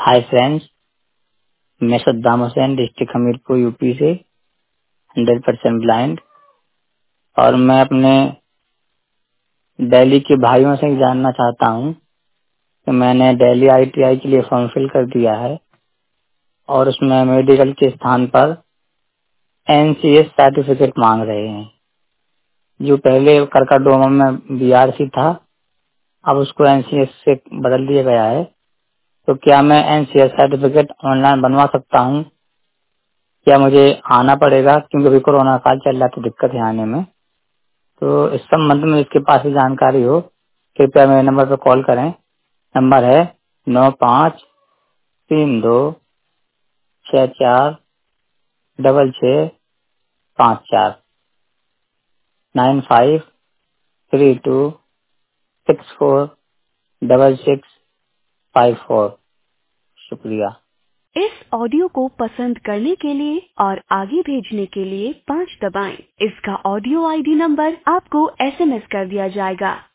हाय friends, मैं Saddam Hussain district Hamirpur UP से 100% blind. और मैं अपने दिल्ली के भाइयों से जानना चाहता हूँ कि मैंने दिल्ली आईटीआई के लिए फॉर्म फिल कर दिया है और उसमें मेडिकल के स्थान पर एनसीएस सर्टिफिकेट मांग रहे हैं। जो पहले करकाडोमा में बीआरसी था, अब उसको एनसीएस से बदल दिया गया है। तो क्या मैं एनसीएस सर्टिफिकेट ऑनलाइन बनवा सकता हूँ? क्या मुझे आना पड़ेगा? क्योंकि अभी कोरोना काल चल रहा है तो दिक्कत है आने में। तो इस संबंध में इसके पास ही जानकारी हो, कृपया मेरे नंबर पर कॉल करें। नंबर है 9532646654 9532646654। शुक्रिया। इस ऑडियो को पसंद करने के लिए और आगे भेजने के लिए 5 दबाएं। इसका ऑडियो आईडी नंबर आपको एसएमएस कर दिया जाएगा।